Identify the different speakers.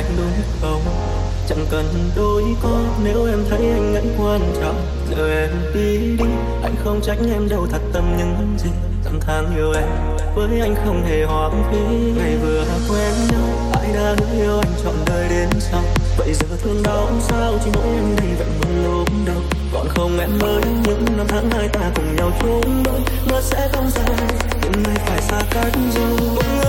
Speaker 1: đúng không? Chẳng cần đôi co nếu em thấy anh ấy quan trọng. Giờ em đi đi, anh không trách em đâu, thật tâm những gì năm tháng yêu em với anh không hề hoang phí. Ngày vừa quen nhau, ai đã hứa yêu anh trọn đời đến sau. Vậy giờ thương đau sao chỉ mỗi em đây vẫn một lúc đầu. Còn không em ơi, những năm tháng hai ta cùng nhau chung đôi, nó sẽ không dài, nhưng nay phải xa cách rồi.